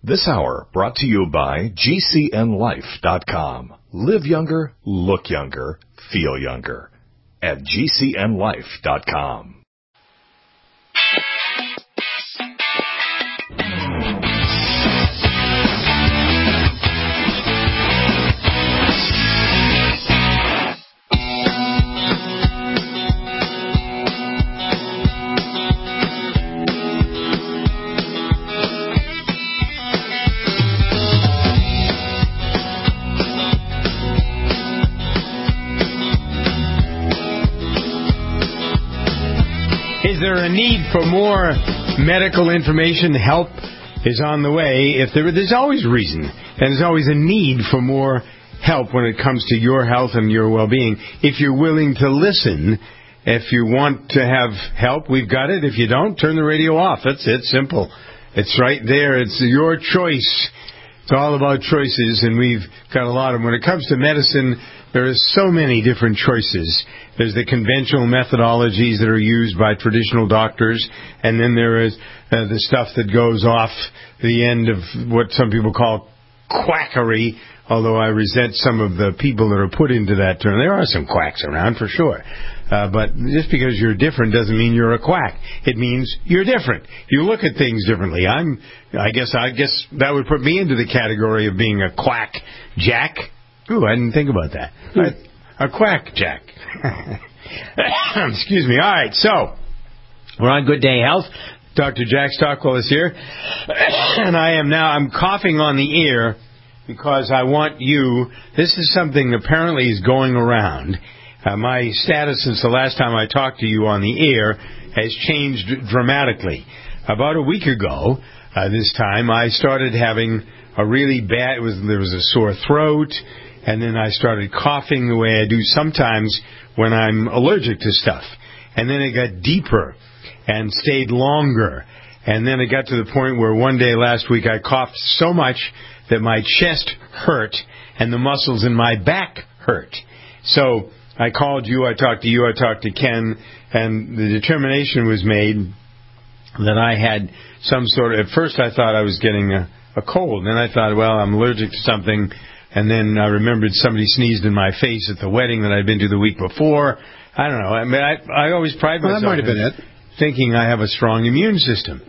This hour brought to you by GCNLife.com. Live younger, look younger, feel younger. At GCNLife.com. Is there a need for more medical information? Help is on the way. There's always a reason, and there's always a need for more help when it comes to your health and your well-being. If you're willing to listen, if you want to have help, we've got it. If you don't, turn the radio off. That's it. Simple. It's right there. It's your choice. It's all about choices, and we've got a lot of them. When it comes to medicine, there are so many different choices. There's the conventional methodologies that are used by traditional doctors, and then there is the stuff that goes off the end of what some people call quackery, although I resent some of the people that are put into that term. There are some quacks around, for sure. But just because you're different doesn't mean you're a quack. It means you're different. You look at things differently. I guess that would put me into the category of being a quack jack. Ooh, I didn't think about that. A quack jack. Excuse me. All right, so we're on Good Day Health. Dr. Jack Stockwell is here. And I'm coughing on the air because I want you, this is something apparently is going around. My status since the last time I talked to you on the air has changed dramatically. About a week ago, this time, I started having a really bad, there was a sore throat, and then I started coughing the way I do sometimes when I'm allergic to stuff. And then it got deeper and stayed longer. And then it got to the point where one day last week I coughed so much that my chest hurt and the muscles in my back hurt. So I called you, I talked to Ken, and the determination was made that I had some sort of, at first I thought I was getting a cold. Then I thought, well, I'm allergic to something. And then I remembered somebody sneezed in my face at the wedding that I'd been to the week before. I don't know. I mean, I always pride myself that might have been it. Thinking I have a strong immune system.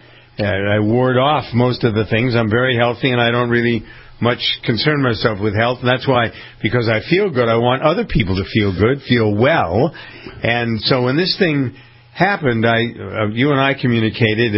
I ward off most of the things. I'm very healthy, and I don't really much concern myself with health. And that's why, because I feel good, I want other people to feel good, feel well. And so when this thing happened, you and I communicated,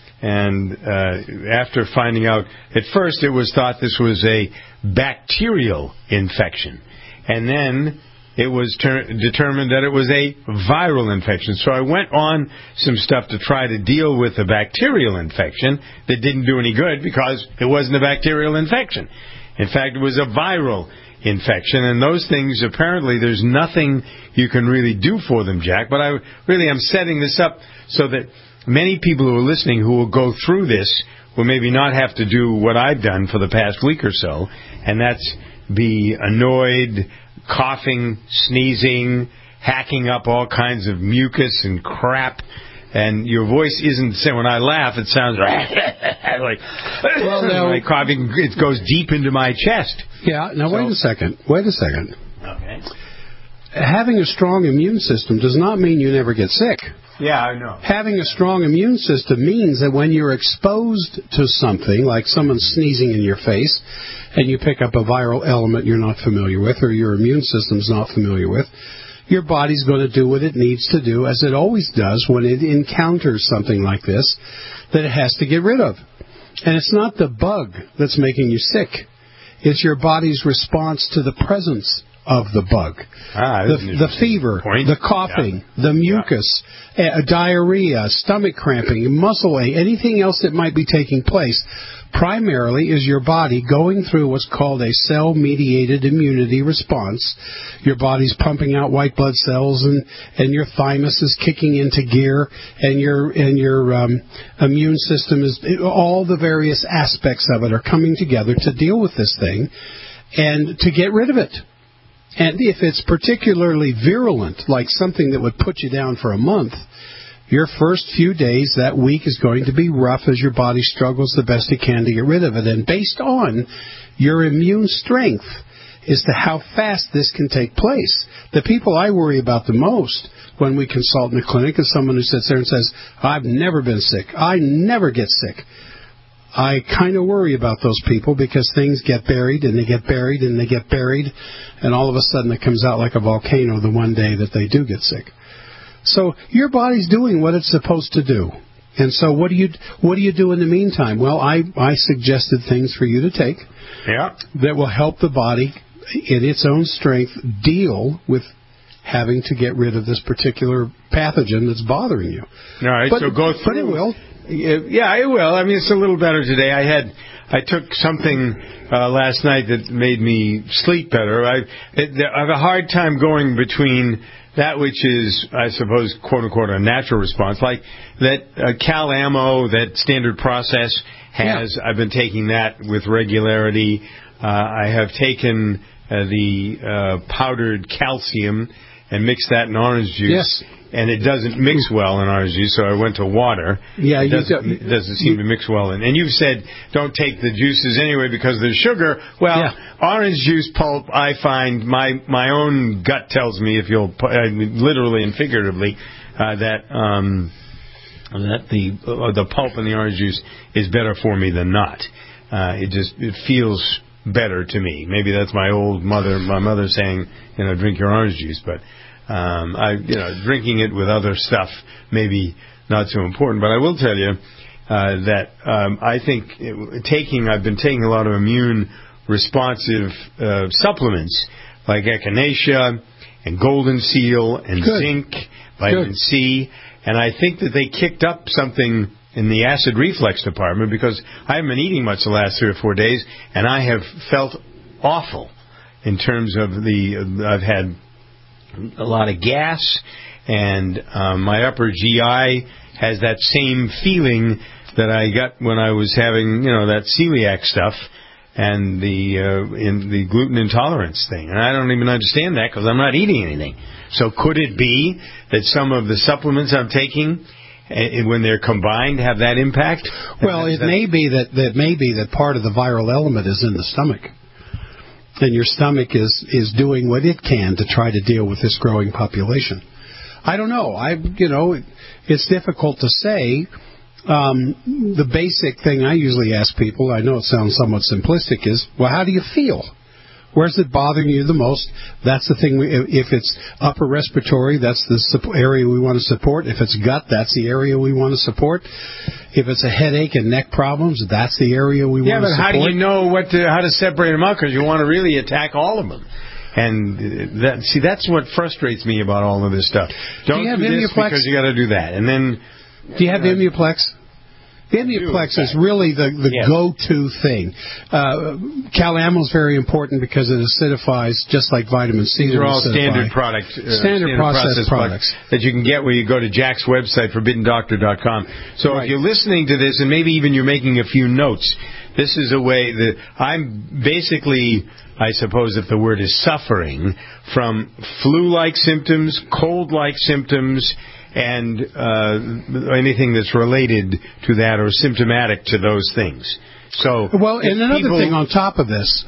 and after finding out, at first it was thought this was a bacterial infection. And then it was determined that it was a viral infection. So I went on some stuff to try to deal with the bacterial infection that didn't do any good because it wasn't a bacterial infection. In fact, it was a viral infection. And those things, apparently, there's nothing you can really do for them, Jack. But I'm setting this up so that many people who are listening who will go through this will maybe not have to do what I've done for the past week or so, and that's be annoyed, coughing, sneezing, hacking up all kinds of mucus and crap, and your voice isn't, when I laugh, it sounds like like coughing. It goes deep into my chest. Yeah, now wait a second. Okay. Having a strong immune system does not mean you never get sick. Yeah, I know. Having a strong immune system means that when you're exposed to something, like someone sneezing in your face, and you pick up a viral element you're not familiar with, or your immune system's not familiar with, your body's going to do what it needs to do, as it always does when it encounters something like this, that it has to get rid of. And it's not the bug that's making you sick. It's your body's response to the presence of the bug. The fever, the coughing, the mucus, diarrhea, stomach cramping, muscle ache, anything else that might be taking place, primarily is your body going through what's called a cell-mediated immunity response. Your body's pumping out white blood cells, and your thymus is kicking into gear, and your immune system is, all the various aspects of it are coming together to deal with this thing and to get rid of it. And if it's particularly virulent, like something that would put you down for a month, your first few days, that week is going to be rough as your body struggles the best it can to get rid of it. And based on your immune strength as to how fast this can take place. The people I worry about the most when we consult in the clinic is someone who sits there and says, I've never been sick. I never get sick. I kind of worry about those people because things get buried and they get buried and they get buried, and all of a sudden it comes out like a volcano the one day that they do get sick. So your body's doing what it's supposed to do. And so what do you do in the meantime? Well, I suggested things for you to take that will help the body in its own strength deal with having to get rid of this particular pathogen that's bothering you. All right, so go through. But it will. Yeah, it will. I mean, it's a little better today. I took something last night that made me sleep better. I have a hard time going between that which is, I suppose, quote-unquote, a natural response, like that Cal Ammo, that standard process has. Yeah. I've been taking that with regularity. I have taken the powdered calcium and mixed that in orange juice. Yes. And it doesn't mix well in orange juice, so I went to water. Yeah, it doesn't seem to mix well in. And you've said don't take the juices anyway because there's sugar. Well, orange juice pulp, I find my own gut tells me, if you'll literally and figuratively, that the pulp in the orange juice is better for me than not. It feels better to me. Maybe that's my mother saying, drink your orange juice, but. Drinking it with other stuff maybe not so important, but I will tell you that I think I've been taking a lot of immune responsive supplements like echinacea and golden seal and zinc, vitamin C, and I think that they kicked up something in the acid reflux department because I haven't been eating much the last 3 or 4 days, and I have felt awful in terms of I've had a lot of gas, and my upper GI has that same feeling that I got when I was having, that celiac stuff and the gluten intolerance thing. And I don't even understand that because I'm not eating anything. So could it be that some of the supplements I'm taking, when they're combined, have that impact? Well, it may be that part of the viral element is in the stomach. And your stomach is doing what it can to try to deal with this growing population. I don't know. It's difficult to say. The basic thing I usually ask people, I know it sounds somewhat simplistic, is, well, how do you feel? Where's it bothering you the most? That's the thing. If it's upper respiratory, that's the area we want to support. If it's gut, that's the area we want to support. If it's a headache and neck problems, that's the area we want to support. Yeah, but how do you know how to separate them out? Because you want to really attack all of them. And that's what frustrates me about all of this stuff. Don't do this because you got to do that. And then, do you have Imuplex? Imuplex is really the go-to thing. Cal Ammo is very important because it acidifies just like vitamin C. These are all standard products. Standard process products. That you can get where you go to Jack's website, ForbiddenDoctor.com. So if you're listening to this and maybe even you're making a few notes, this is a way that I'm basically, I suppose if the word is suffering, from flu-like symptoms, cold-like symptoms, and anything that's related to that or symptomatic to those things. So, well, and another thing on top of this,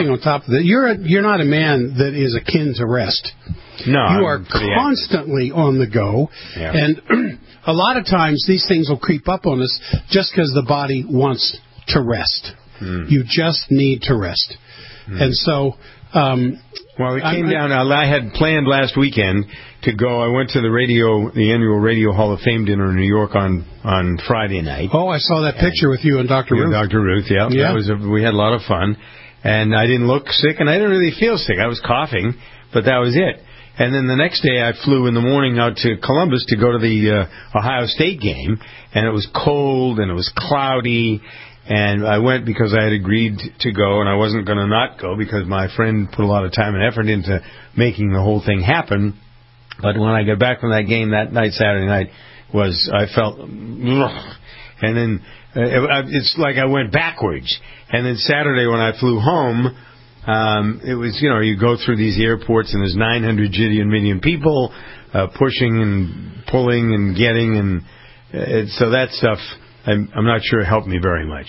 you're not a man that is akin to rest. No, you are constantly on the go, and a lot of times these things will creep up on us just because the body wants to rest. You just need to rest, and so. Well, it came down. I had planned last weekend to go. I went to the annual Radio Hall of Fame dinner in New York on Friday night. Oh, I saw that picture with you and Dr. Ruth. Dr. Ruth, yeah. We had a lot of fun, and I didn't look sick, and I didn't really feel sick. I was coughing, but that was it. And then the next day, I flew in the morning out to Columbus to go to the Ohio State game, and it was cold and it was cloudy. And I went because I had agreed to go, and I wasn't going to not go because my friend put a lot of time and effort into making the whole thing happen. But when I got back from that game that night, Saturday night, I felt, ugh. And then it's like I went backwards. And then Saturday when I flew home, it was, you go through these airports and there's 900 million people. pushing and pulling and getting, and so that stuff I'm not sure helped me very much.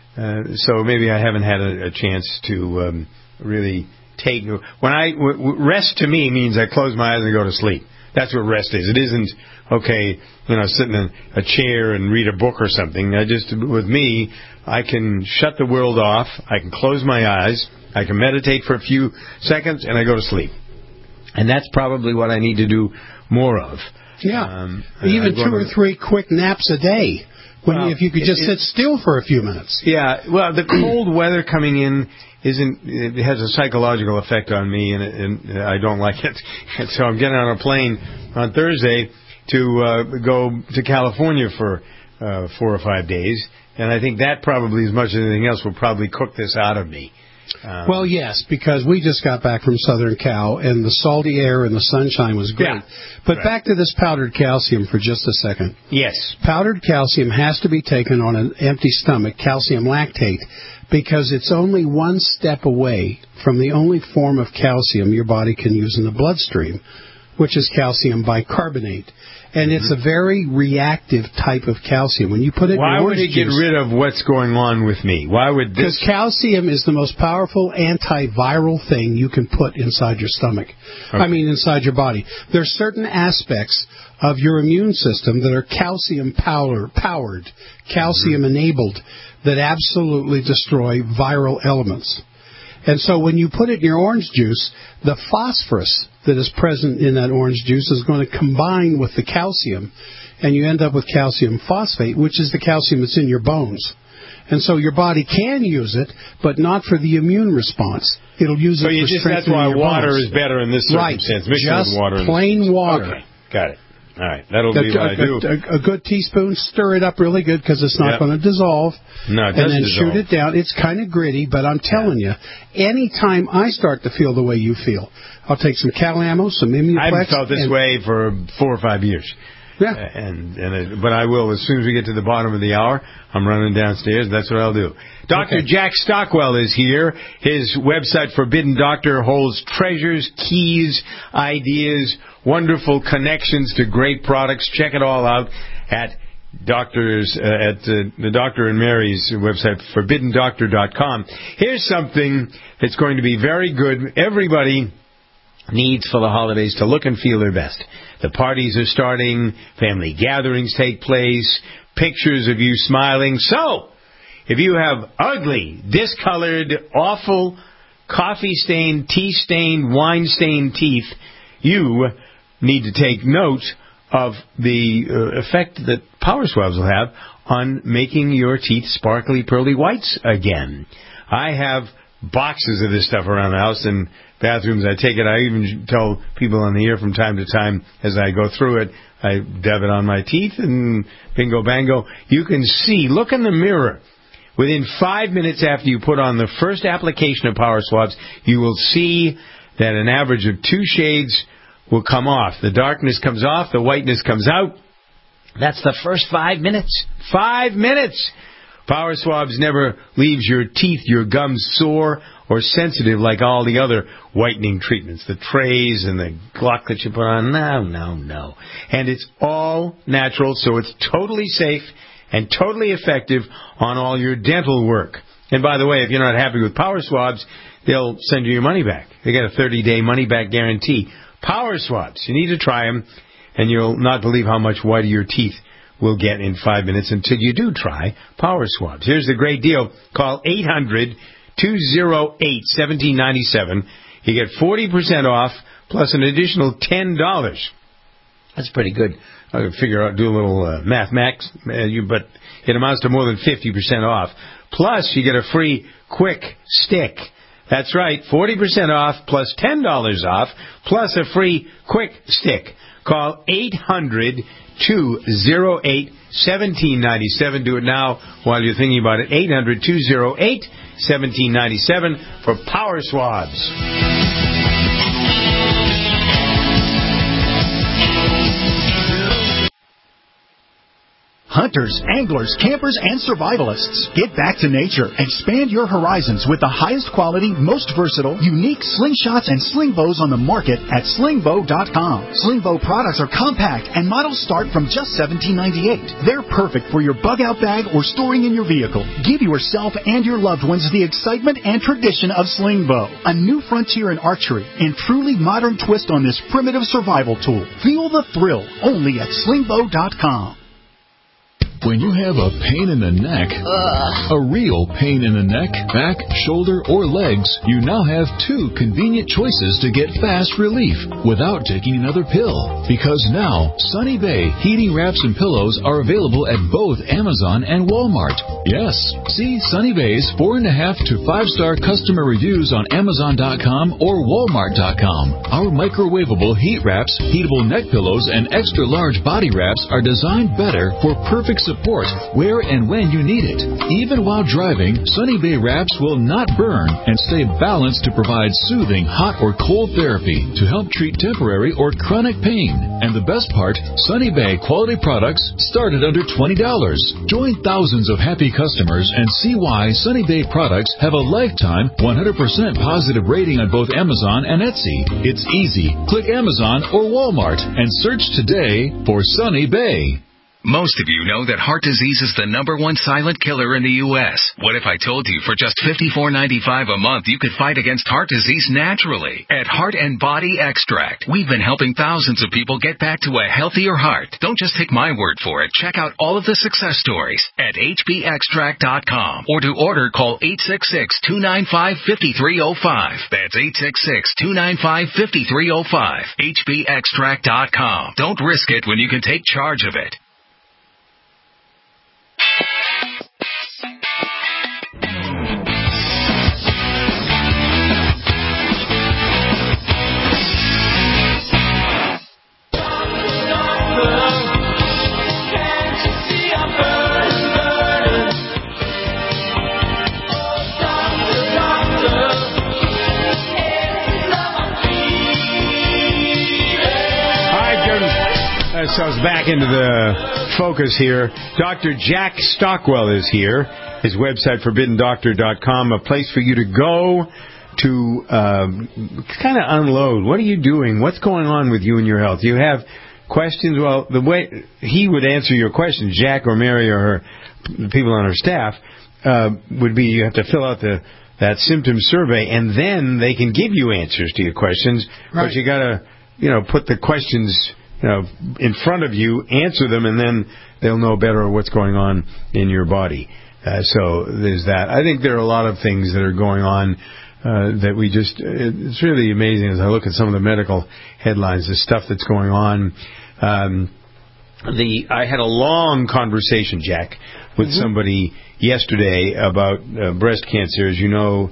So maybe I haven't had a chance to really take. Rest to me means I close my eyes and go to sleep. That's what rest is. It isn't, okay, sit in a chair and read a book or something. With me, I can shut the world off. I can close my eyes. I can meditate for a few seconds, and I go to sleep. And that's probably what I need to do more of. Yeah. Even 2 or 3 quick naps a day. If you could just sit still for a few minutes. Yeah. Well, the cold weather coming in it has a psychological effect on me, and I don't like it. And so I'm getting on a plane on Thursday to go to California for 4 or 5 days, and I think that probably, as much as anything else, will probably cook this out of me. Well, yes, because we just got back from Southern Cal, and the salty air and the sunshine was great. Yeah. But back to this powdered calcium for just a second. Yes. Powdered calcium has to be taken on an empty stomach, calcium lactate, because it's only one step away from the only form of calcium your body can use in the bloodstream, which is calcium bicarbonate. And it's a very reactive type of calcium. When you put it in orange juice... Why would it get rid of what's going on with me? Why would this... Because calcium is the most powerful antiviral thing you can put inside your stomach. Okay. I mean, inside your body. There's certain aspects of your immune system that are calcium-powered, calcium-enabled, that absolutely destroy viral elements. And so when you put it in your orange juice, the phosphorus that is present in that orange juice is going to combine with the calcium, and you end up with calcium phosphate, which is the calcium that's in your bones. And so your body can use it, but not for the immune response. It'll use it for strengthening your bones. That's why water is better in this circumstance. Right, just plain water. Okay, got it. All right, that'll be what I do. A good teaspoon, stir it up really good because it's not going to dissolve. No, it doesn't dissolve. And then shoot it down. It's kind of gritty, but I'm telling you, anytime I start to feel the way you feel, I'll take some Cal-Ammo, some Immunoplex. I haven't felt this way for 4 or 5 years. Yeah. But I will, as soon as we get to the bottom of the hour, I'm running downstairs. That's what I'll do. Dr. Jack Stockwell is here. His website, Forbidden Doctor, holds treasures, keys, ideas, wonderful connections to great products. Check it all out at the Doctor and Mary's website, ForbiddenDoctor.com. Here's something that's going to be very good. Everybody needs for the holidays to look and feel their best. The parties are starting, family gatherings take place, pictures of you smiling. So, if you have ugly, discolored, awful, coffee-stained, tea-stained, wine-stained teeth, you need to take note of the effect that Power Swabs will have on making your teeth sparkly, pearly whites again. I have boxes of this stuff around the house and bathrooms. I take it. I even tell people on the air from time to time as I go through it, I dab it on my teeth and bingo bango. You can see, look in the mirror. Within 5 minutes after you put on the first application of Power Swabs, you will see that an average of 2 shades will come off. The darkness comes off, the whiteness comes out. That's the first 5 minutes. 5 minutes! Power Swabs never leaves your teeth, your gums sore or sensitive like all the other whitening treatments, the trays and the Glock that you put on. No. And it's all natural, so it's totally safe and totally effective on all your dental work. And by the way, if you're not happy with Power Swabs, they'll send you your money back. They get a 30-day money-back guarantee. Power Swabs, you need to try them, and you'll not believe how much whiter your teeth will get in 5 minutes until you do try Power Swabs. Here's the great deal. Call 800-208-1797. You get 40% off plus an additional $10. That's pretty good. I can figure out, do a little mathematics, but it amounts to more than 50% off. Plus, you get a free quick stick. That's right, 40% off plus $10 off plus a free quick stick. Call 800-208-1797. Do it now while you're thinking about it. 800-208-1797 for Power Swabs. Hunters, anglers, campers, and survivalists. Get back to nature. Expand your horizons with the highest quality, most versatile, unique slingshots and sling bows on the market at slingbow.com. Slingbow products are compact and models start from just $17.98. They're perfect for your bug-out bag or storing in your vehicle. Give yourself and your loved ones the excitement and tradition of Slingbow, a new frontier in archery and truly modern twist on this primitive survival tool. Feel the thrill only at slingbow.com. When you have a pain in the neck, a real pain in the neck, back, shoulder, or legs, you now have two convenient choices to get fast relief without taking another pill. Because now, Sunny Bay heating wraps and pillows are available at both Amazon and Walmart. Yes, see Sunny Bay's 4.5 to 5-star customer reviews on Amazon.com or Walmart.com. Our microwavable heat wraps, heatable neck pillows, and extra large body wraps are designed better for perfect support where and when you need it. Even while driving, Sunny Bay wraps will not burn and stay balanced to provide soothing hot or cold therapy to help treat temporary or chronic pain. And the best part, Sunny Bay quality products start at under $20. Join thousands of happy customers and see why Sunny Bay products have a lifetime 100% positive rating on both Amazon and Etsy. It's easy. Click Amazon or Walmart and search today for Sunny Bay. Most of you know that heart disease is the #1 silent killer in the U.S. What if I told you for just $54.95 a month you could fight against heart disease naturally? At Heart and Body Extract, we've been helping thousands of people get back to a healthier heart. Don't just take my word for it. Check out all of the success stories at hbextract.com. Or to order, call 866-295-5305. That's 866-295-5305. hbextract.com. Don't risk it when you can take charge of it. Ourselves back into the focus here. Dr. Jack Stockwell is here. His website, ForbiddenDoctor.com, a place for you to go to kind of unload. What are you doing? What's going on with you and your health? You have questions? Well, the way he would answer your questions, Jack or Mary or her people on her staff, would be you have to fill out that symptom survey, and then they can give you answers to your questions. Right. But you got to, put the questions in front of you, answer them, and then they'll know better what's going on in your body. So there's that. I think there are a lot of things that are going on that we just, it's really amazing as I look at some of the medical headlines, the stuff that's going on. I had a long conversation, Jack, with somebody yesterday about breast cancer. As you know,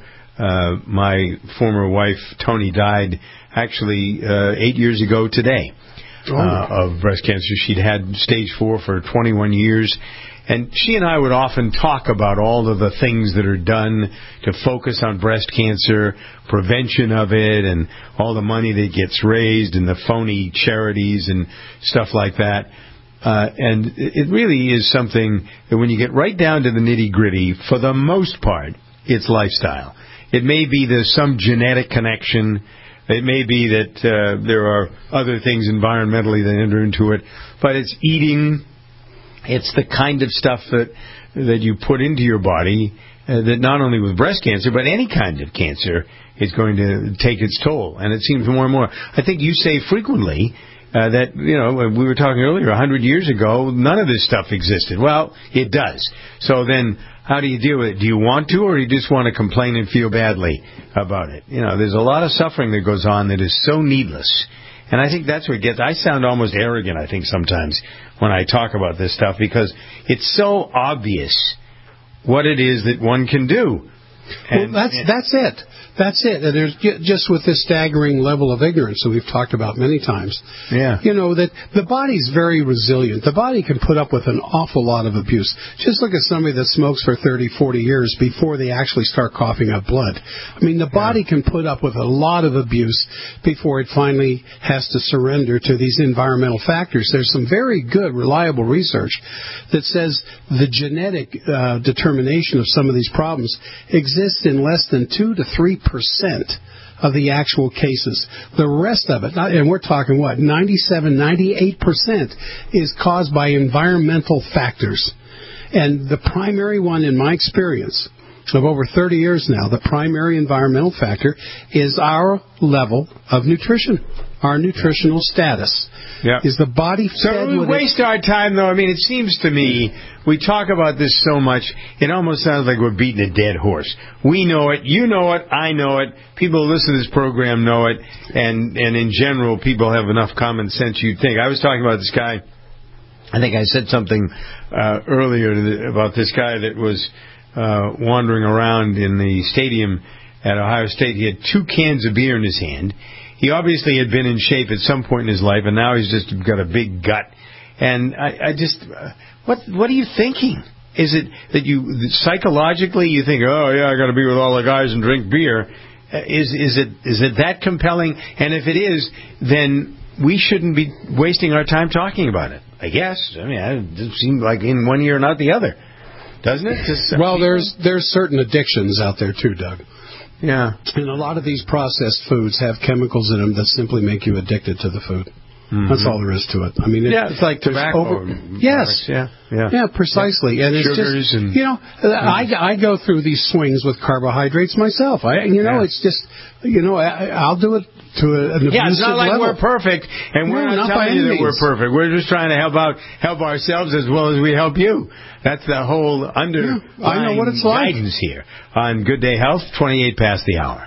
my former wife, Tony, died actually 8 years ago today. Of breast cancer. She'd had stage 4 for 21 years. And she and I would often talk about all of the things that are done to focus on breast cancer, prevention of it, and all the money that gets raised, and the phony charities and stuff like that. And it really is something that when you get right down to the nitty-gritty, for the most part, it's lifestyle. It may be there's some genetic connection. It may be that there are other things environmentally that enter into it, but it's eating. It's the kind of stuff that you put into your body that not only with breast cancer, but any kind of cancer is going to take its toll. And it seems more and more. I think you say frequently that, we were talking earlier, 100 years ago, none of this stuff existed. Well, it does. So then how do you deal with it? Do you want to, or do you just want to complain and feel badly about it? There's a lot of suffering that goes on that is so needless. And I think that's what I sound almost arrogant, I think, sometimes when I talk about this stuff, because it's so obvious what it is that one can do. Well, that's it. That's it. And there's just with this staggering level of ignorance that we've talked about many times. Yeah. That the body's very resilient. The body can put up with an awful lot of abuse. Just look at somebody that smokes for 30, 40 years before they actually start coughing up blood. I mean, the body can put up with a lot of abuse before it finally has to surrender to these environmental factors. There's some very good, reliable research that says the genetic determination of some of these problems exists in less than 2 to 3% of the actual cases. The rest of it, and we're talking 97, 98% is caused by environmental factors. And the primary one, in my experience of over 30 years now, the primary environmental factor is our level of nutrition, our nutritional status. Yeah. Is the body fed we waste our time, though. I mean, it seems to me we talk about this so much, it almost sounds like we're beating a dead horse. We know it, you know it, I know it, people who listen to this program know it, and in general, people have enough common sense, you'd think. I was talking about this guy, I think I said something earlier about this guy that was wandering around in the stadium at Ohio State. He had 2 cans of beer in his hand. He obviously had been in shape at some point in his life, and now he's just got a big gut. And I just, what are you thinking? Is it that you psychologically you think, oh yeah, I got to be with all the guys and drink beer? Is it that compelling? And if it is, then we shouldn't be wasting our time talking about it. I guess. I mean, it doesn't seem like in one ear, not the other, doesn't it? Well, there's certain addictions out there too, Doug. Yeah. And a lot of these processed foods have chemicals in them that simply make you addicted to the food. Mm-hmm. That's all there is to it. I mean, it's like tobacco. Yes. Yeah, precisely. And it's sugars just, I go through these swings with carbohydrates myself. It's just, I'll do it to an abusive level. Yeah, it's not like we're perfect, and we're not telling you that we're perfect. We're just trying to help ourselves as well as we help you. That's the whole underlying I know what it's like. Guidance here on Good Day Health, 28 past the hour.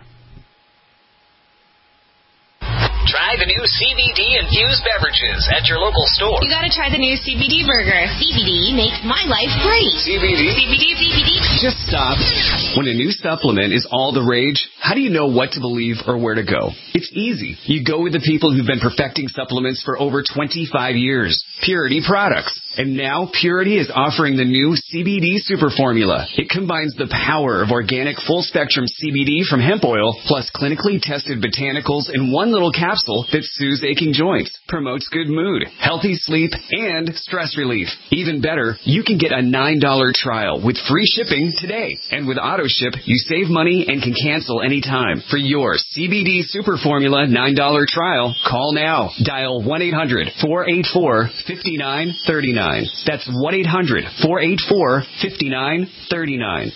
Try the new CBD-infused beverages at your local store. You gotta try the new CBD burger. CBD makes my life great. CBD. Just stop. When a new supplement is all the rage, how do you know what to believe or where to go? It's easy. You go with the people who've been perfecting supplements for over 25 years. Purity Products. And now Purity is offering the new CBD Super Formula. It combines the power of organic full-spectrum CBD from hemp oil plus clinically tested botanicals in one little capsule that soothes aching joints, promotes good mood, healthy sleep, and stress relief. Even better, you can get a $9 trial with free shipping today. And with AutoShip, you save money and can cancel anytime. For your CBD Super Formula $9 trial, call now. Dial 1-800-484-5939. That's 1-800-484-5939.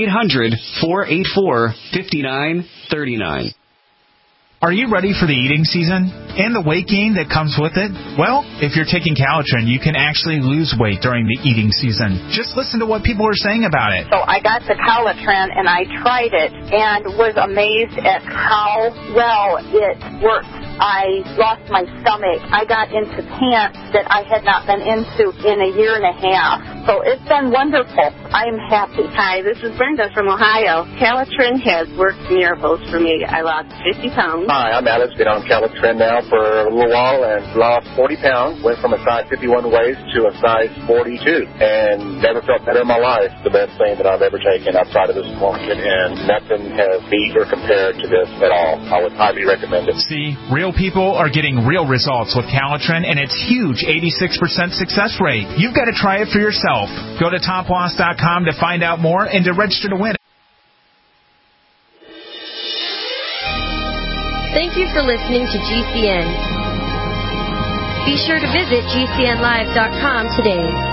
1-800-484-5939. Are you ready for the eating season and the weight gain that comes with it? Well, if you're taking Calitrin, you can actually lose weight during the eating season. Just listen to what people are saying about it. So I got the Calitrin and I tried it and was amazed at how well it worked. I lost my stomach. I got into pants that I had not been into in a year and a half. So it's been wonderful. I'm happy. Hi, this is Brenda from Ohio. Calitrin has worked miracles for me. I lost 50 pounds. Hi, I'm Alex. Been on Calitrin now for a little while and lost 40 pounds. Went from a size 51 waist to a size 42 and never felt better in my life. The best thing that I've ever taken outside of this market, and nothing has beat or compared to this at all. I would highly recommend it. See, real people are getting real results with Calitrin, and it's huge 86% success rate. You've got to try it for yourself. Go to toploss.com to find out more and to register to win. Thank you for listening to GCN. Be sure to visit GCNlive.com today.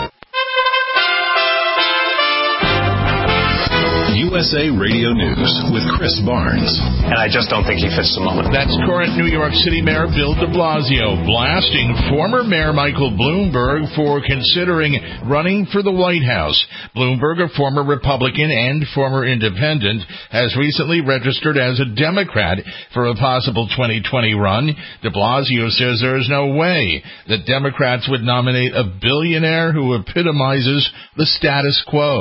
USA Radio News with Chris Barnes. And I just don't think he fits the moment. That's current New York City Mayor Bill de Blasio blasting former Mayor Michael Bloomberg for considering running for the White House. Bloomberg, a former Republican and former independent, has recently registered as a Democrat for a possible 2020 run. De Blasio says there is no way that Democrats would nominate a billionaire who epitomizes the status quo.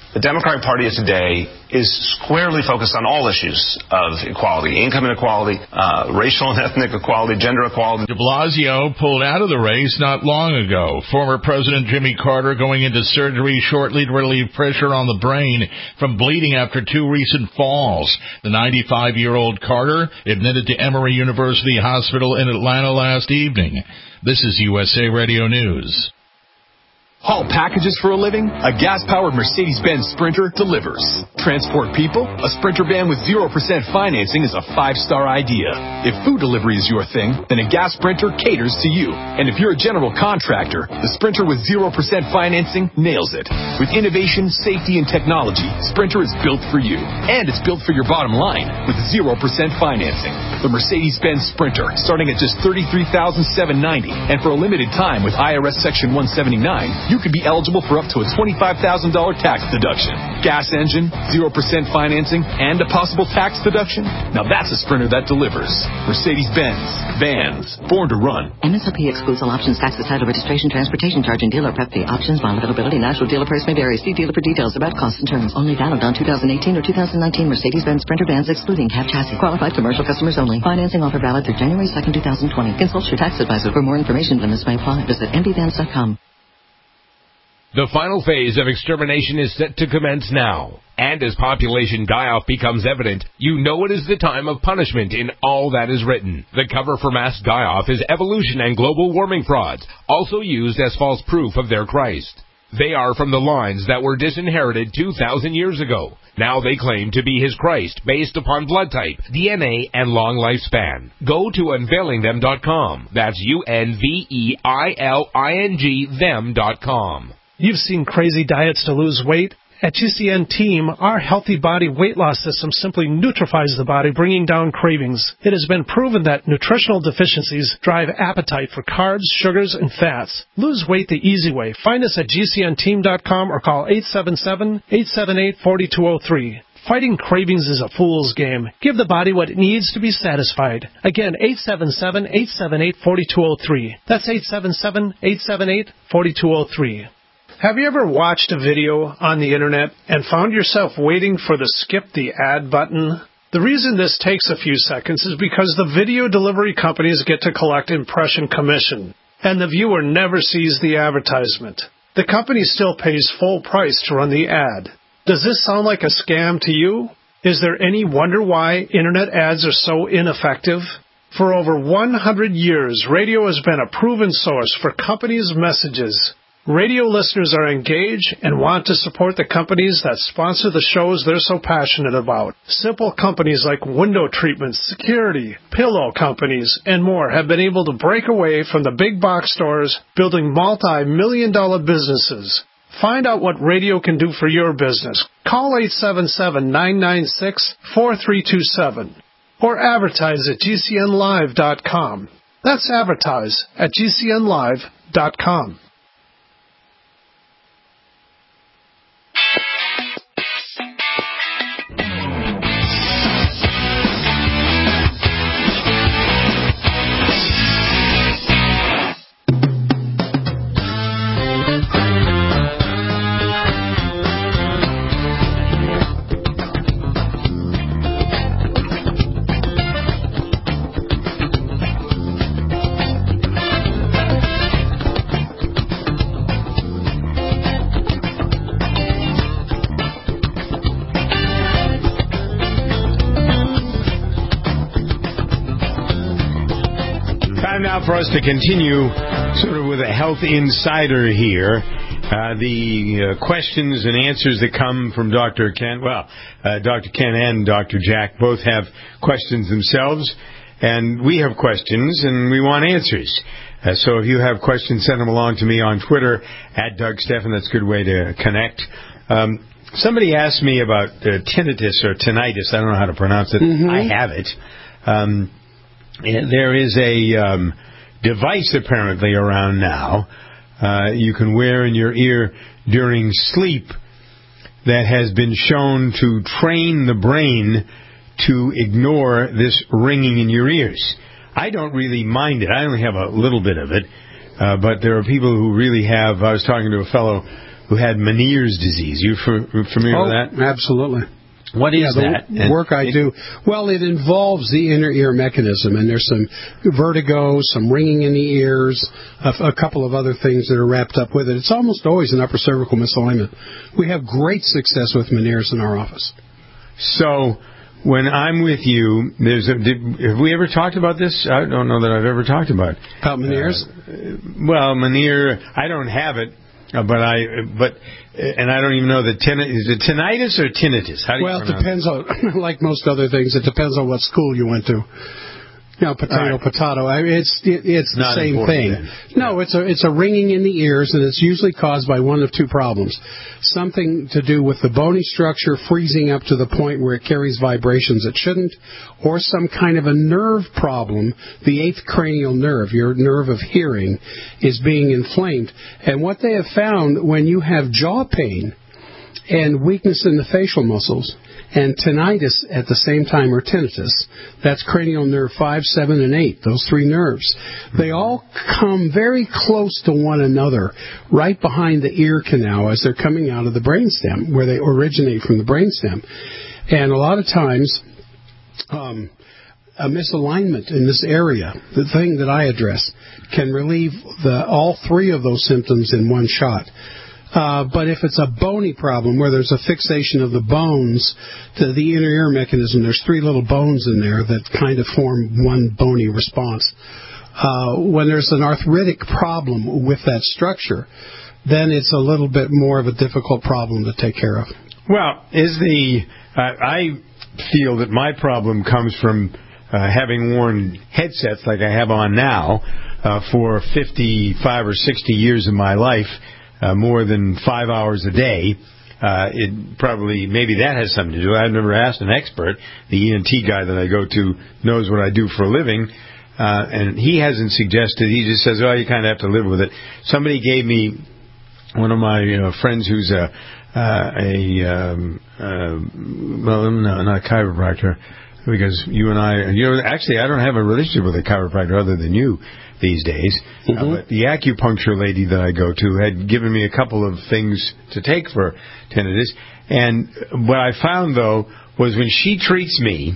The Democratic Party of today is squarely focused on all issues of equality, income inequality, racial and ethnic equality, gender equality. De Blasio pulled out of the race not long ago. Former President Jimmy Carter going into surgery shortly to relieve pressure on the brain from bleeding after 2 recent falls. The 95-year-old Carter admitted to Emory University Hospital in Atlanta last evening. This is USA Radio News. Haul packages for a living? A gas-powered Mercedes-Benz Sprinter delivers. Transport people? A Sprinter van with 0% financing is a 5-star idea. If food delivery is your thing, then a gas Sprinter caters to you. And if you're a general contractor, the Sprinter with 0% financing nails it. With innovation, safety, and technology, Sprinter is built for you. And it's built for your bottom line with 0% financing. The Mercedes-Benz Sprinter, starting at just $33,790. And for a limited time with IRS Section 179, you could be eligible for up to a $25,000 tax deduction. Gas engine, 0% financing, and a possible tax deduction? Now that's a Sprinter that delivers. Mercedes-Benz. Vans. Born to run. MSRP excludes all options, taxes, title, registration, transportation charge, and dealer prep fee. Options, bond availability, national dealer price may vary. See dealer for details about costs and terms. Only valid on 2018 or 2019 Mercedes-Benz Sprinter vans excluding cab chassis. Qualified commercial customers only. Financing offer valid through January 2nd, 2020. Consult your tax advisor for more information. Limits may apply. Visit mbvans.com. The final phase of extermination is set to commence now. And as population die-off becomes evident, you know it is the time of punishment in all that is written. The cover for mass die-off is evolution and global warming frauds, also used as false proof of their Christ. They are from the lines that were disinherited 2,000 years ago. Now they claim to be his Christ based upon blood type, DNA, and long lifespan. Go to unveilingthem.com. That's UNVEILING them.com. You've seen crazy diets to lose weight. At GCN Team, our healthy body weight loss system simply neutralizes the body, bringing down cravings. It has been proven that nutritional deficiencies drive appetite for carbs, sugars, and fats. Lose weight the easy way. Find us at GCNteam.com or call 877-878-4203. Fighting cravings is a fool's game. Give the body what it needs to be satisfied. Again, 877-878-4203. That's 877-878-4203. Have you ever watched a video on the internet and found yourself waiting for the skip the ad button? The reason this takes a few seconds is because the video delivery companies get to collect impression commission, and the viewer never sees the advertisement. The company still pays full price to run the ad. Does this sound like a scam to you? Is there any wonder why internet ads are so ineffective? For over 100 years, radio has been a proven source for companies' messages. Radio listeners are engaged and want to support the companies that sponsor the shows they're so passionate about. Simple companies like window treatments, security, pillow companies, and more have been able to break away from the big box stores, building multi-million-dollar businesses. Find out what radio can do for your business. Call 877-996-4327 or advertise at GCNlive.com. That's advertise at GCNlive.com. For us to continue sort of with a health insider here, the questions and answers that come from Dr. Ken, Dr. Ken and Dr. Jack both have questions themselves, and we have questions, and we want answers. So if you have questions, send them along to me on Twitter, at Doug Stephan. That's a good way to connect. Somebody asked me about tinnitus or tinnitus. I don't know how to pronounce it. Mm-hmm. I have it. There is a device apparently around now you can wear in your ear during sleep that has been shown to train the brain to ignore this ringing in your ears. I don't really mind it. I only have a little bit of it, but there are people who really have. I was talking to a fellow who had Meniere's disease. You familiar with that? Absolutely. What is that? The work I do, well, it involves the inner ear mechanism, and there's some vertigo, some ringing in the ears, a couple of other things that are wrapped up with it. It's almost always an upper cervical misalignment. We have great success with Meniere's in our office. So, when I'm with you, have we ever talked about this? I don't know that I've ever talked about it. About Meniere's? Well, Meniere, I don't have it. And I don't even know is it tinnitus or tinnitus? How do you pronounce it? Depends on, like most other things, it depends on what school you went to. Potato. I mean, it's the same thing. Then. No, it's a ringing in the ears, and it's usually caused by one of two problems. Something to do with the bony structure freezing up to the point where it carries vibrations it shouldn't, or some kind of a nerve problem. The eighth cranial nerve, your nerve of hearing, is being inflamed. And what they have found, when you have jaw pain and weakness in the facial muscles, and tinnitus at the same time, or tinnitus, that's cranial nerve 5, 7, and 8, those three nerves. They all come very close to one another, right behind the ear canal as they're coming out of the brainstem, where they originate from the brainstem. And a lot of times, a misalignment in this area, the thing that I address, can relieve all three of those symptoms in one shot. But if it's a bony problem where there's a fixation of the bones to the inner ear mechanism, there's three little bones in there that kind of form one bony response. When there's an arthritic problem with that structure, then it's a little bit more of a difficult problem to take care of. Well, I feel that my problem comes from having worn headsets like I have on now for 55 or 60 years of my life. More than 5 hours a day. Maybe that has something to do. I've never asked an expert. The ENT guy that I go to knows what I do for a living, and he hasn't suggested. He just says, "Oh, you kind of have to live with it." Somebody gave me, one of my friends who's not a chiropractor, because you and I, actually, I don't have a relationship with a chiropractor other than you these days. But the acupuncture lady that I go to had given me a couple of things to take for tinnitus. And what I found, though, was when she treats me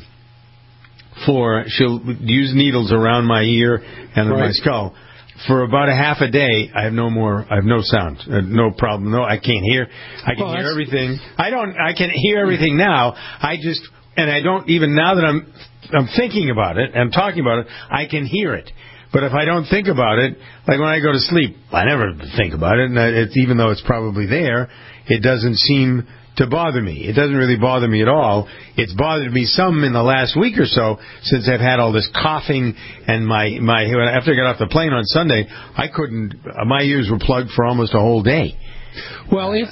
she'll use needles around my ear and my skull. For about a half a day, I have no sound, no problem. No, I can't hear. I can hear everything. I can hear everything now. And I don't, even now that I'm thinking about it, I'm talking about it, I can hear it. But if I don't think about it, like when I go to sleep, I never think about it, and even though it's probably there, it doesn't seem to bother me. It doesn't really bother me at all. It's bothered me some in the last week or so since I've had all this coughing, and after I got off the plane on Sunday, my ears were plugged for almost a whole day. Well, if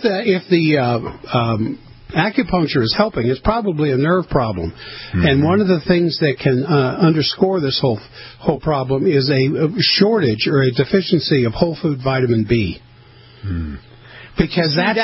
the acupuncture is helping, it's probably a nerve problem. Mm-hmm. And one of the things that can underscore this whole problem is a shortage or a deficiency of whole food vitamin B. Because that's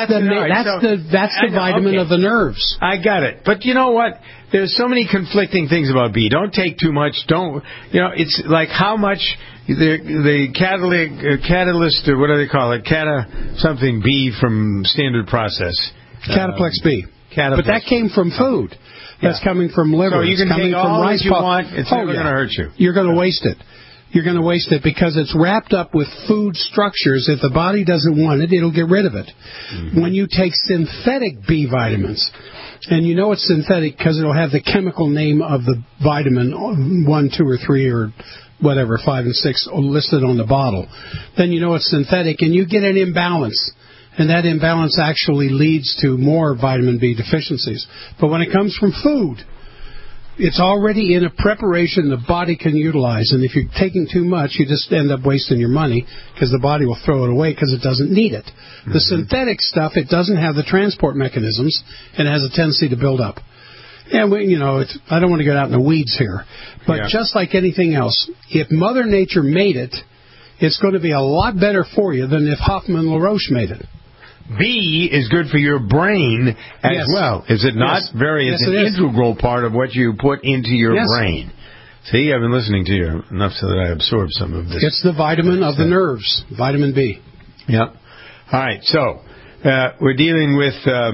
the vitamin of the nerves. I got it. But you know what? There's so many conflicting things about B. Don't take too much. It's like how much the catalyst, or what do they call it? Something B from Standard Process. Cataplex B. But that came from food. That's coming from liver. So you can take all that you want. It's never going to hurt you. You're going to waste it. You're going to waste it because it's wrapped up with food structures. If the body doesn't want it, it'll get rid of it. Mm-hmm. When you take synthetic B vitamins, and you know it's synthetic because it'll have the chemical name of the vitamin 1, 2, or 3, or whatever, 5 and 6 listed on the bottle, then you know it's synthetic, and you get an imbalance. And that imbalance actually leads to more vitamin B deficiencies. But when it comes from food, it's already in a preparation the body can utilize. And if you're taking too much, you just end up wasting your money because the body will throw it away because it doesn't need it. Mm-hmm. The synthetic stuff, it doesn't have the transport mechanisms and has a tendency to build up. And, I don't want to get out in the weeds here. But just like anything else, if Mother Nature made it, it's going to be a lot better for you than if Hoffman LaRoche made it. B is good for your brain as well, is it not? Yes. It's an integral part of what you put into your brain. See, I've been listening to you enough so that I absorb some of this. It's the vitamin of the nerves, vitamin B. Yep. All right, so we're dealing with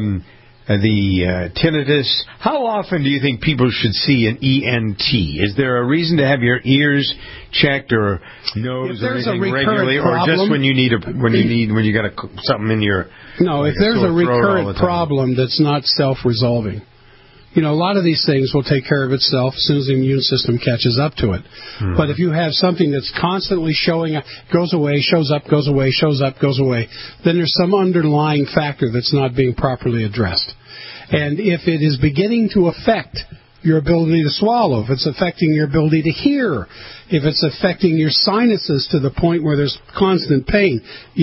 the tinnitus. How often do you think people should see an ENT? Is there a reason to have your ears checked or nose or anything regularly, or just when you got something in your? No, if there's a recurrent problem that's not self-resolving. A lot of these things will take care of itself as soon as the immune system catches up to it. Mm-hmm. But if you have something that's constantly showing up, goes away, shows up, goes away, shows up, goes away, then there's some underlying factor that's not being properly addressed. And if it is beginning to affect your ability to swallow, if it's affecting your ability to hear, if it's affecting your sinuses to the point where there's constant pain,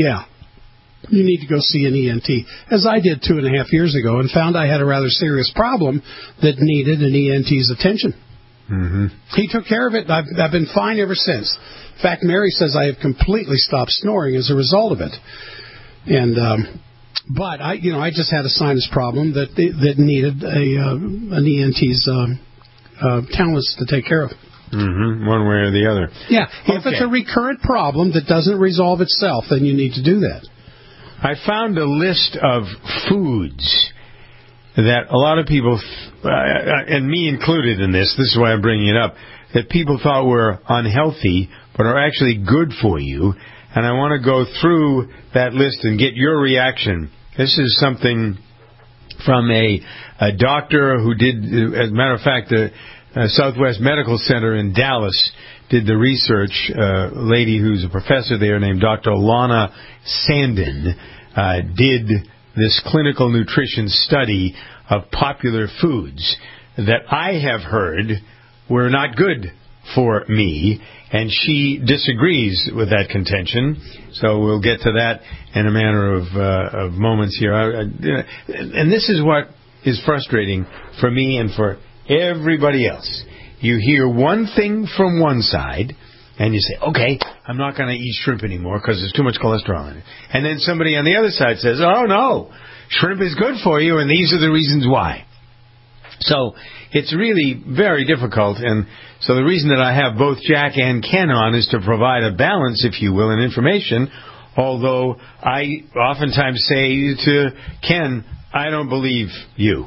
you need to go see an ENT, as I did 2.5 years ago, and found I had a rather serious problem that needed an ENT's attention. Mm-hmm. He took care of it. I've been fine ever since. In fact, Mary says I have completely stopped snoring as a result of it. And but I just had a sinus problem that needed an ENT's talents to take care of. Mm-hmm. One way or the other. Yeah. If it's a recurrent problem that doesn't resolve itself, then you need to do that. I found a list of foods that a lot of people, and me included in this is why I'm bringing it up, that people thought were unhealthy but are actually good for you. And I want to go through that list and get your reaction. This is something from a doctor who did, as a matter of fact, the Southwest Medical Center in Dallas did the research. A lady who's a professor there named Dr. Lana Sandin did this clinical nutrition study of popular foods that I have heard were not good for me, and she disagrees with that contention. So we'll get to that in a matter of moments here. And this is what is frustrating for me and for everybody else. You hear one thing from one side, and you say, okay, I'm not going to eat shrimp anymore because there's too much cholesterol in it. And then somebody on the other side says, oh, no, shrimp is good for you, and these are the reasons why. So it's really very difficult. And so the reason that I have both Jack and Ken on is to provide a balance, if you will, in information, although I oftentimes say to Ken, I don't believe you.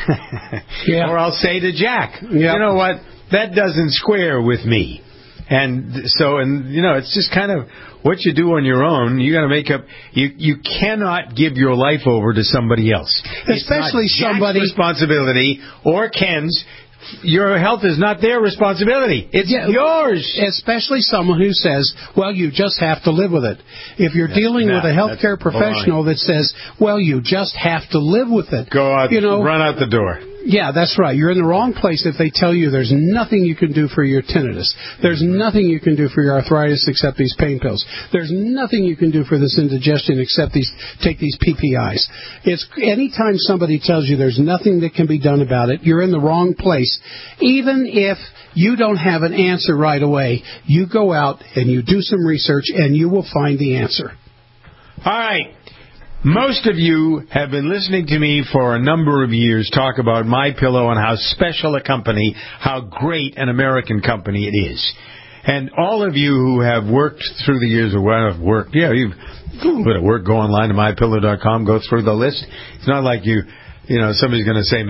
Or I'll say to Jack, you know what? That doesn't square with me. And so, it's just kind of what you do on your own. You got to make up. You cannot give your life over to somebody else, especially somebody's responsibility or Ken's. Your health is not their responsibility. It's yours. Especially someone who says, well, you just have to live with it. If you're dealing with a healthcare professional that says, well, you just have to live with it. Go out, run out the door. Yeah, that's right. You're in the wrong place if they tell you there's nothing you can do for your tinnitus. There's nothing you can do for your arthritis except these pain pills. There's nothing you can do for this indigestion except take these PPIs. It's anytime somebody tells you there's nothing that can be done about it, you're in the wrong place. Even if you don't have an answer right away, you go out and you do some research and you will find the answer. All right. Most of you have been listening to me for a number of years talk about MyPillow and how special a company, how great an American company it is. And all of you who have worked through the years, or have worked, you've a little bit of work, go online to MyPillow.com, go through the list. It's not like somebody's going to say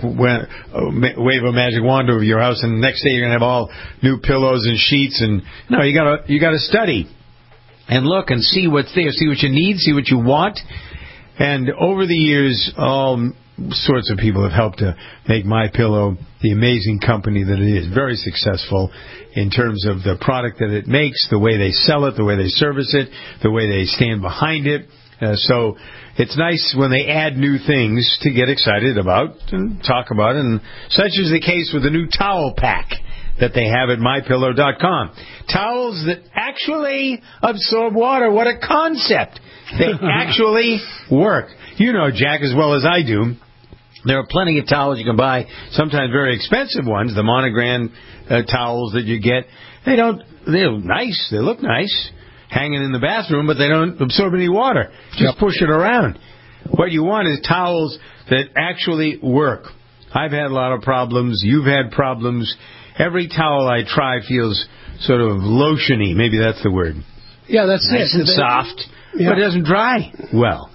wave a magic wand over your house, and the next day you're going to have all new pillows and sheets. And no, you got to study and look and see what's there, see what you need, see what you want. And over the years, all sorts of people have helped to make MyPillow the amazing company that it is. Very successful in terms of the product that it makes, the way they sell it, the way they service it, the way they stand behind it. So it's nice when they add new things to get excited about and talk about it. And such is the case with the new towel pack that they have at MyPillow.com. Towels that actually absorb water. What a concept. They actually work. You know, Jack, as well as I do, there are plenty of towels you can buy, sometimes very expensive ones, the monogram towels that you get. They're nice. They look nice, hanging in the bathroom, but they don't absorb any water. Just push it around. What you want is towels that actually work. I've had a lot of problems. You've had problems. Every towel I try feels sort of lotiony. Maybe that's the word. Yeah, that's nice and soft, but it doesn't dry well.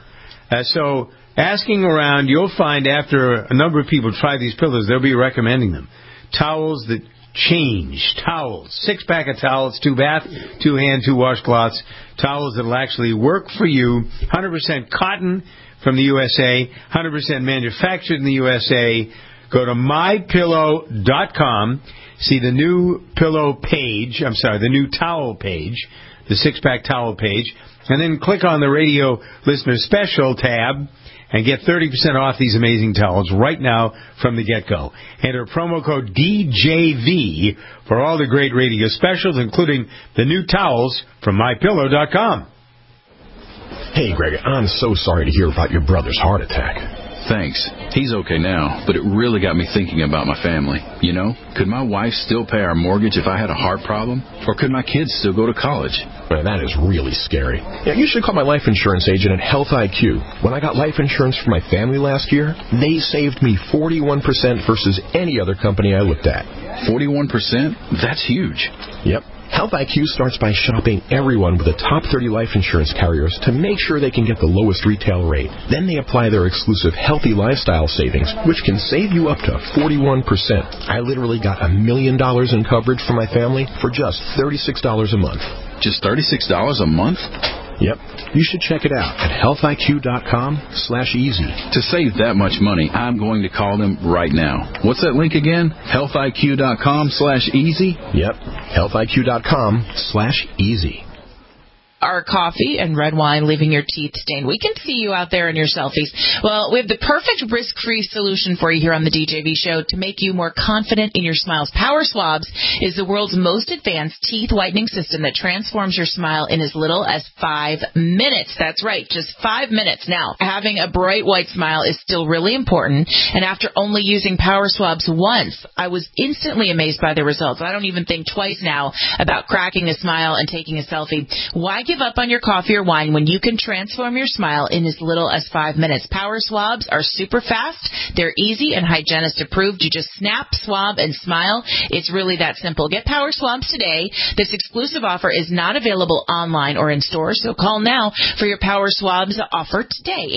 So asking around, you'll find after a number of people try these pillows, they'll be recommending them. Towels that change. Towels. 6-pack of towels, 2 bath, 2 hand, 2 washcloths. Towels that'll actually work for you. 100% cotton from the USA. 100% manufactured in the USA. Go to mypillow.com. See the new pillow page. The new towel page. The 6-pack towel page. And then click on the radio listener special tab and get 30% off these amazing towels right now from the get-go. Enter promo code DJV for all the great radio specials, including the new towels from MyPillow.com. Hey, Greg, I'm so sorry to hear about your brother's heart attack. Thanks. He's okay now, but it really got me thinking about my family. You know, could my wife still pay our mortgage if I had a heart problem? Or could my kids still go to college? Man, that is really scary. Yeah, you should call my life insurance agent at Health IQ. When I got life insurance for my family last year, they saved me 41% versus any other company I looked at. 41%? That's huge. Yep. Health IQ starts by shopping everyone with the top 30 life insurance carriers to make sure they can get the lowest retail rate. Then they apply their exclusive Healthy Lifestyle savings, which can save you up to 41%. I literally got $1 million in coverage for my family for just $36 a month. Just $36 a month? Yep. You should check it out at healthiq.com/easy. To save that much money, I'm going to call them right now. What's that link again? healthiq.com/easy? Yep. healthiq.com/easy. Our coffee and red wine leaving your teeth stained. We can see you out there in your selfies. Well, we have the perfect risk-free solution for you here on the DJV show to make you more confident in your smiles. Power Swabs is the world's most advanced teeth whitening system that transforms your smile in as little as 5 minutes. That's right, just 5 minutes. Now, having a bright white smile is still really important, and after only using Power Swabs once, I was instantly amazed by the results. I don't even think twice now about cracking a smile and taking a selfie. Why give up on your coffee or wine when you can transform your smile in as little as 5 minutes? Power Swabs are super fast. They're easy and hygienist approved. You just snap, swab, and smile. It's really that simple. Get Power Swabs today. This exclusive offer is not available online or in stores, so call now for your Power Swabs offer today.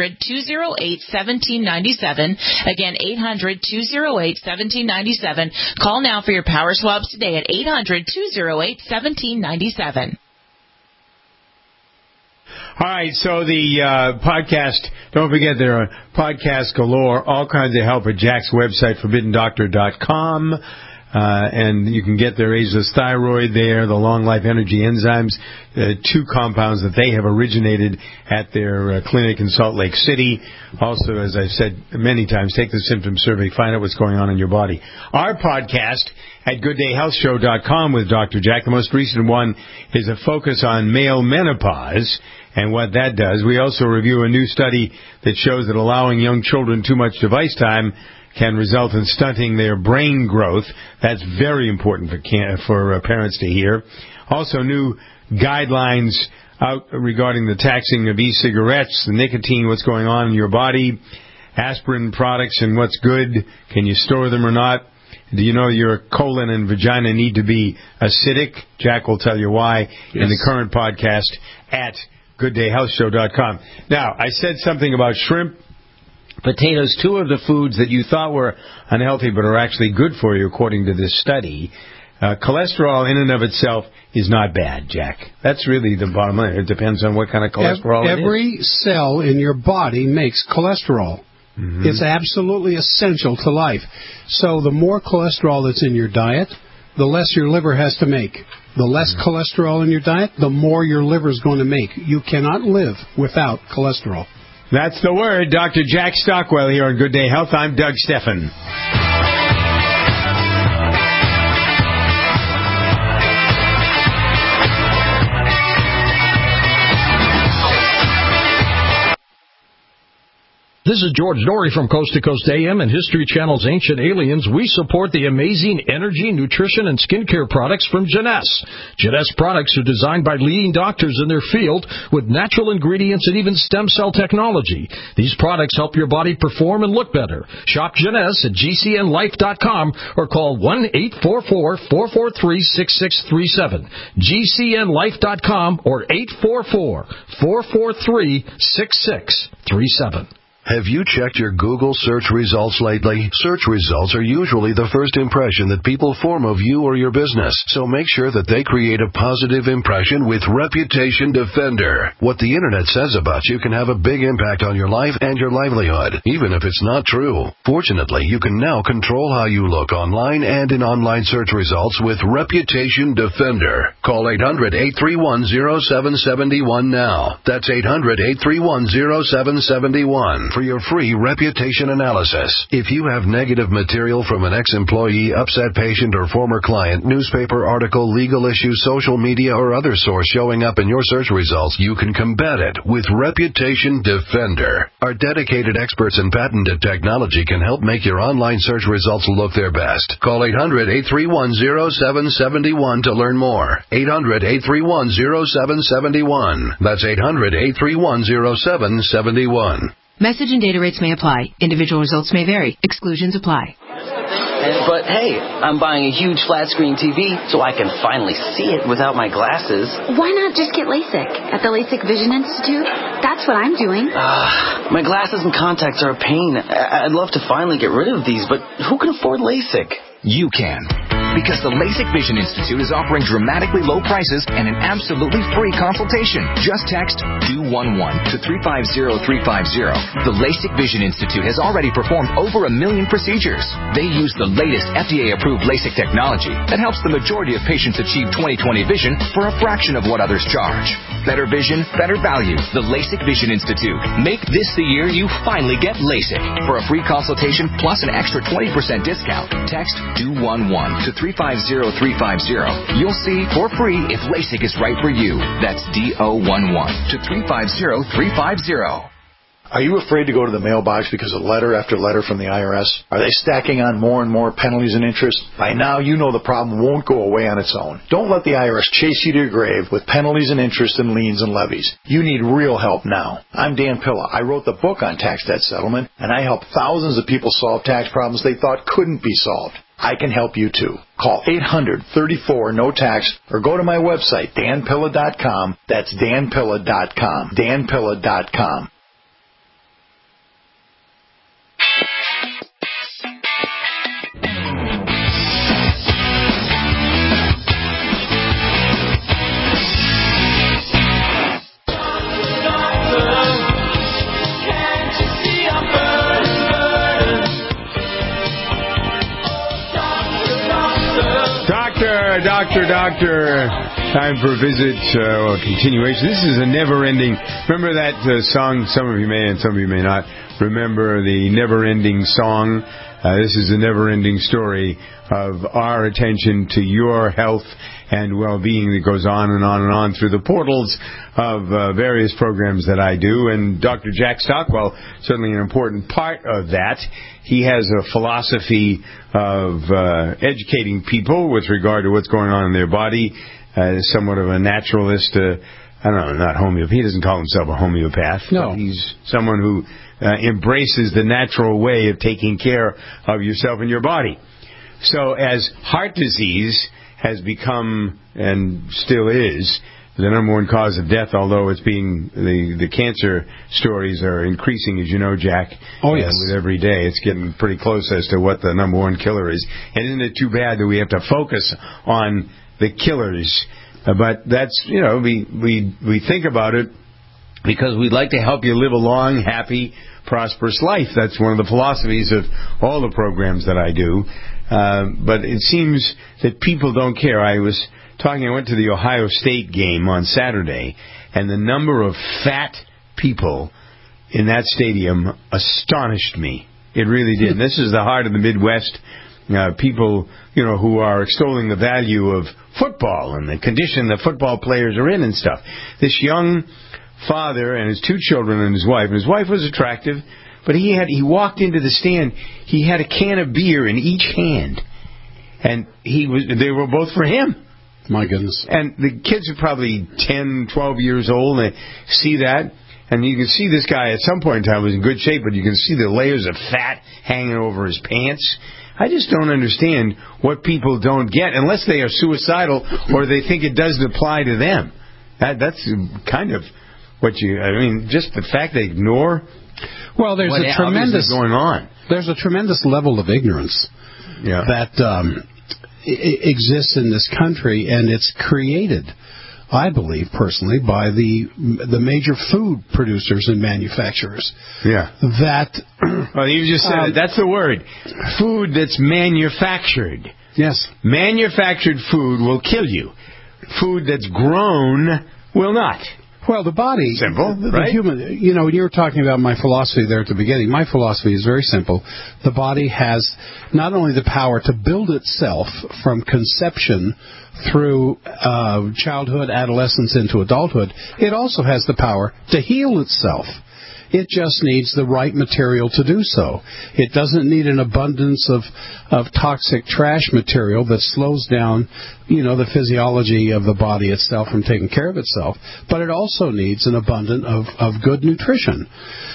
800-208-1797. Again, 800-208-1797. Call now for your Power Swabs today at 800-208-1797. All right, so the podcast, don't forget there are podcasts galore, all kinds of help at Jack's website, ForbiddenDoctor.com. And you can get their ageless thyroid there, the long life energy enzymes, 2 compounds that they have originated at their clinic in Salt Lake City. Also, as I've said many times, take the symptom survey, find out what's going on in your body. Our podcast at GoodDayHealthShow.com with Dr. Jack. The most recent one is a focus on male menopause and what that does. We also review a new study that shows that allowing young children too much device time can result in stunting their brain growth. That's very important for parents to hear. Also, new guidelines out regarding the taxing of e-cigarettes, the nicotine, what's going on in your body, aspirin products and what's good. Can you store them or not? Do you know your colon and vagina need to be acidic? Jack will tell you why in the current podcast at GoodDayHealthShow.com. Now, I said something about shrimp, potatoes, 2 of the foods that you thought were unhealthy but are actually good for you, according to this study. Cholesterol in and of itself is not bad, Jack. That's really the bottom line. It depends on what kind of cholesterol it is. Every cell in your body makes cholesterol. Mm-hmm. It's absolutely essential to life. So the more cholesterol that's in your diet, the less your liver has to make. The less cholesterol in your diet, the more your liver is going to make. You cannot live without cholesterol. That's the word. Dr. Jack Stockwell here on Good Day Health. I'm Doug Steffen. This is George Norrie from Coast to Coast AM and History Channel's Ancient Aliens. We support the amazing energy, nutrition, and skincare products from Jeunesse. Jeunesse products are designed by leading doctors in their field with natural ingredients and even stem cell technology. These products help your body perform and look better. Shop Jeunesse at GCNlife.com or call 1-844-443-6637. GCNlife.com or 844-443-6637. Have you checked your Google search results lately? Search results are usually the first impression that people form of you or your business, so make sure that they create a positive impression with Reputation Defender. What the Internet says about you can have a big impact on your life and your livelihood, even if it's not true. Fortunately, you can now control how you look online and in online search results with Reputation Defender. Call 800-831-0771 now. That's 800-831-0771. For your free reputation analysis. If you have negative material from an ex-employee, upset patient, or former client, newspaper article, legal issue, social media, or other source showing up in your search results, you can combat it with Reputation Defender. Our dedicated experts in patented technology can help make your online search results look their best. Call 800-831-0771 to learn more. 800-831-0771. That's 800-831-0771. Message and data rates may apply. Individual results may vary. Exclusions apply. But hey, I'm buying a huge flat screen TV so I can finally see it without my glasses. Why not just get LASIK at the LASIK Vision Institute? That's what I'm doing. My glasses and contacts are a pain. I'd love to finally get rid of these, but who can afford LASIK? You can. Because the LASIK Vision Institute is offering dramatically low prices and an absolutely free consultation. Just text DO11 to 350350. The LASIK Vision Institute has already performed over 1 million procedures. They use the latest FDA-approved LASIK technology that helps the majority of patients achieve 20/20 vision for a fraction of what others charge. Better vision, better value. The LASIK Vision Institute. Make this the year you finally get LASIK. For a free consultation plus an extra 20% discount, text DO11 to 350350. You'll see for free if LASIK is right for you. That's DO11 to 350350. Are you afraid to go to the mailbox because of letter after letter from the IRS? Are they stacking on more and more penalties and interest? By now, you know the problem won't go away on its own. Don't let the IRS chase you to your grave with penalties and interest and liens and levies. You need real help now. I'm Dan Pilla. I wrote the book on tax debt settlement, and I help thousands of people solve tax problems they thought couldn't be solved. I can help you too. Call 800-34-NO-TAX or go to my website, danpilla.com. That's danpilla.com. danpilla.com. Doctor. Time for a visit or continuation. This is a never-ending. Remember that song? Some of you may and some of you may not remember the never-ending song. This is a never-ending story of our attention to your health and well-being that goes on and on and on through the portals of various programs that I do. And Dr. Jack Stockwell, certainly an important part of that. He has a philosophy of educating people with regard to what's going on in their body. Somewhat of a naturalist. I don't know, not homeopath. He doesn't call himself a homeopath. No. But he's someone who embraces the natural way of taking care of yourself and your body. So as heart disease has become, and still is, the number one cause of death, although it's being, the cancer stories are increasing, as you know, Jack. Oh, yes. With every day. It's getting pretty close as to what the number one killer is. And isn't it too bad that we have to focus on the killers? But that's, you know, we think about it because we'd like to help you live a long, happy, prosperous life. That's one of the philosophies of all the programs that I do. But it seems that people don't care. I went to the Ohio State game on Saturday, and the number of fat people in that stadium astonished me. It really did. And this is the heart of the Midwest. People, you know, who are extolling the value of football and the condition that football players are in and stuff. This young father and his two children and his wife was attractive, But he walked into the stand. He had a can of beer in each hand, and they were both for him. My goodness. And the kids are probably 10, 12 years old, and they see that. And you can see this guy at some point in time was in good shape, but you can see the layers of fat hanging over his pants. I just don't understand what people don't get, unless they are suicidal or they think it doesn't apply to them. That's kind of what just the fact they ignore. Well, there's what a tremendous going on. There's a tremendous level of ignorance that exists in this country, and it's created, I believe personally, by the major food producers and manufacturers. Yeah. Well, you just said it. That's the word. Food that's manufactured. Yes. Manufactured food will kill you. Food that's grown will not. Well, the body, simple, the human, when you were talking about my philosophy there at the beginning, my philosophy is very simple. The body has not only the power to build itself from conception through childhood, adolescence, into adulthood, it also has the power to heal itself. It just needs the right material to do so. It doesn't need an abundance of toxic trash material that slows down, the physiology of the body itself from taking care of itself. But it also needs an abundance of good nutrition.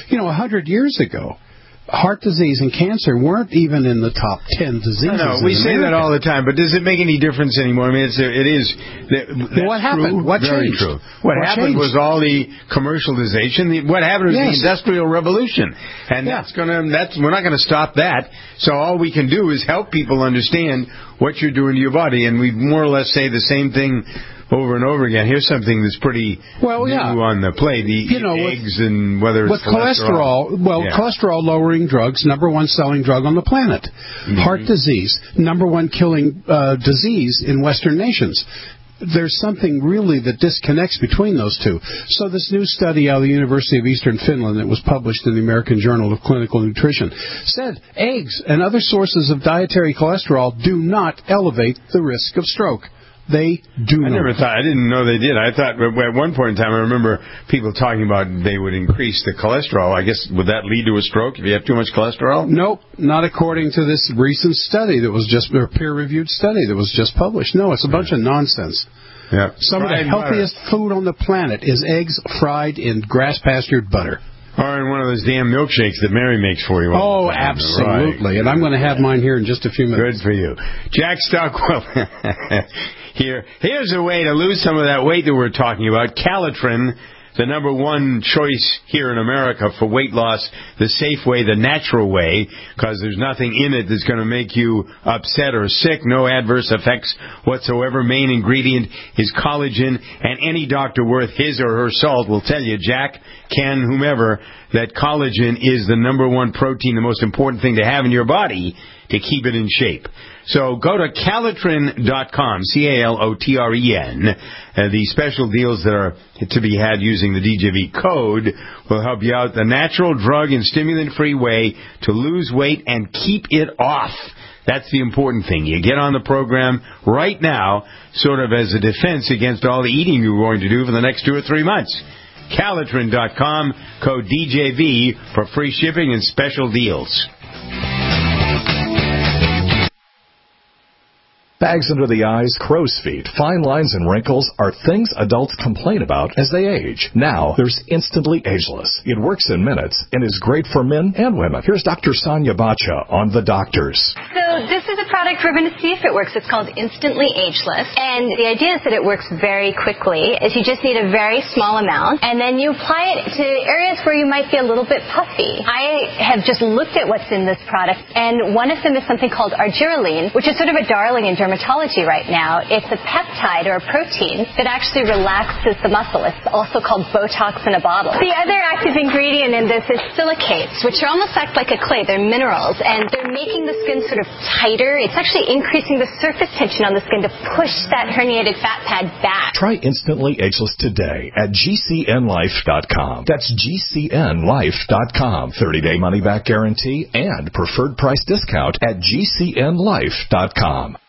100 years ago, heart disease and cancer weren't even in the top 10 diseases. No, we say that all the time, but does it make any difference anymore? I mean, it is. What happened? What changed? True. What happened was all the commercialization. What happened was the Industrial Revolution, and we're not going to stop that. So all we can do is help people understand what you're doing to your body, and we more or less say the same thing over and over again. Here's something that's pretty new on the plate. Eggs and whether it's cholesterol. Cholesterol-lowering drugs, number one selling drug on the planet. Mm-hmm. Heart disease, number one killing disease in Western nations. There's something really that disconnects between those two. So this new study out of the University of Eastern Finland that was published in the American Journal of Clinical Nutrition said eggs and other sources of dietary cholesterol do not elevate the risk of stroke. They do not. I didn't know they did. I thought at one point in time, I remember people talking about they would increase the cholesterol. I guess, would that lead to a stroke if you have too much cholesterol? Nope, not according to this recent study that was just a peer-reviewed study that was just published. No, it's a bunch of nonsense. Yeah. Some of the healthiest food on the planet is eggs fried in grass-pastured butter. Or in one of those damn milkshakes that Mary makes for you. Oh, absolutely. Right. And I'm going to have mine here in just a few minutes. Good for you. Jack Stockwell. Here's a way to lose some of that weight that we're talking about. Calitrin, the number one choice here in America for weight loss, the safe way, the natural way, because there's nothing in it that's going to make you upset or sick, no adverse effects whatsoever. Main ingredient is collagen, and any doctor worth his or her salt will tell you, Jack, Ken, whomever, that collagen is the number one protein, the most important thing to have in your body to keep it in shape. So go to Calitrin.com, Calotren. The special deals that are to be had using the DJV code will help you out. The natural drug and stimulant-free way to lose weight and keep it off. That's the important thing. You get on the program right now, sort of as a defense against all the eating you're going to do for the next 2 or 3 months. Calitrin.com, code DJV for free shipping and special deals. Bags under the eyes, crow's feet, fine lines, and wrinkles are things adults complain about as they age. Now, there's Instantly Ageless. It works in minutes and is great for men and women. Here's Dr. Sonia Bacha on The Doctors. So this is a product we're going to see if it works. It's called Instantly Ageless. And the idea is that it works very quickly. Is you just need a very small amount, and then you apply it to areas where you might be a little bit puffy. I have just looked at what's in this product, and one of them is something called argireline, which is sort of a darling in dermatology right now. It's a peptide or a protein that actually relaxes the muscle. It's also called Botox in a bottle. The other active ingredient in this is silicates, which are almost act like a clay. They're minerals, and they're making the skin sort of tighter. It's actually increasing the surface tension on the skin to push that herniated fat pad back. Try Instantly Ageless today at GCNlife.com. That's GCNlife.com. 30-day money-back guarantee and preferred price discount at GCNlife.com.